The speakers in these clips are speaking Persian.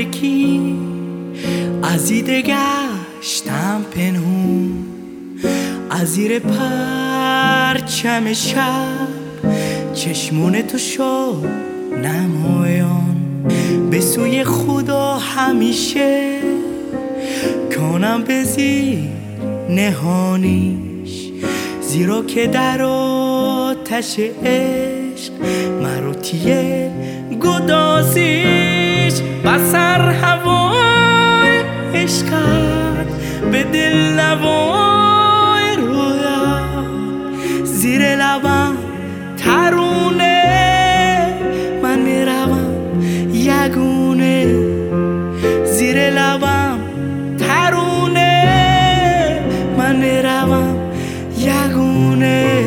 تارکی از دیده گشتم پنهون، از زیر پرچم شب چشمون تو شد نمایان. به سوی خدا همیشه کنم به زیر نهانیش، زیرا که در آتش عشق مروتیه گدازیش. بسر هوای عشقت به دل نوای رویم، زیر لبم ترونه من میروم یگونه، زیر لبم ترونه من میروم یگونه.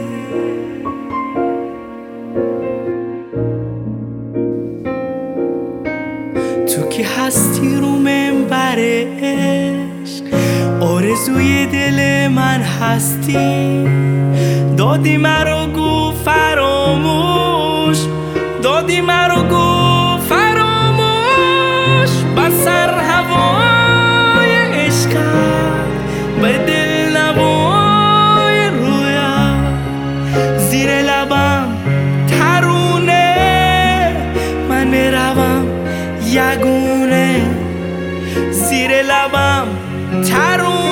تو که هستی رو منبر عشق، آرزوی دل من هستی. دادی مرا گو فراموش، دادی مرا گو فراموش. بسر هوای عشقت به دل نوای رویم، زیر لبم ترونه من میروم یگونه، زیر لبم ترونه